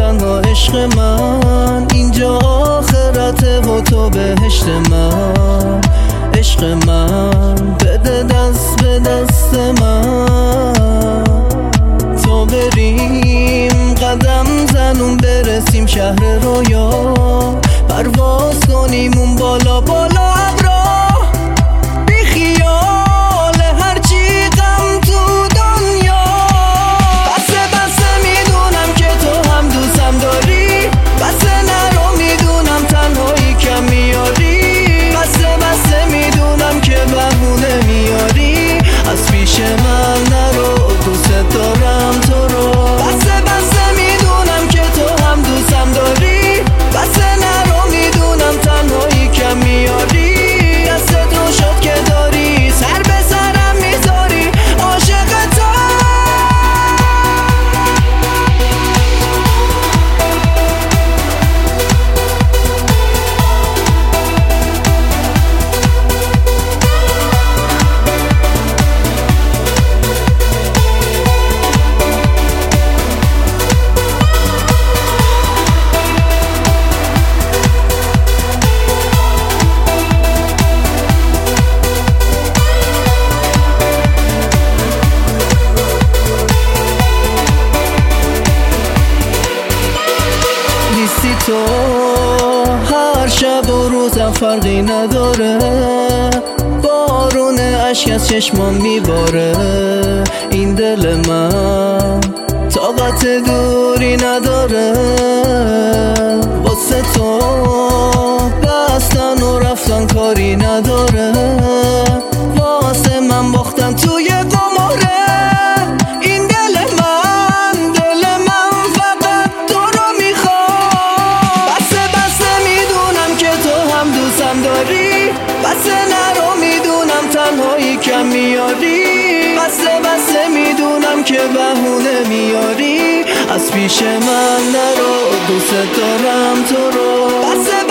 تنها عشق من، اینجا آخرته و تو بهشت من. عشق من بده دست به دست من، تا بریم قدم زنون برسیم شهر رویا، پرواز کنیم اون بالا بالا ابرا، بی خیال هرچی غم تو دنیا. بسه میدونم که تو هم دوستم داری، بسه نرو میدونم تنهایی کم میاری، بسه میدونم که بهونه میاری، از پیش من نرو دوست دارم تو رو. بسه میدونم که تو هم دوستم داری، بسه نرو میدونم تنهایی کم میاری، دستت رو شد که داری سر به سرم میذاری، عاشقتم. نیستی تو هر شب و روزم فرقی نداره، بارون اشک از چشمام میباره، این دل من طاقت دوری نداره، واسه تو بستن و رفتن کاری نداره، واسه من باختن توی قماره، این دل من فقط تو رو میخواد. بسه میدونم که تو هم دوستم داری، بسه نرو میدونم تنهایی کم میاری، بسه میدونم که بهونه میاری، از پیش من نرو دوست دارم تو رو.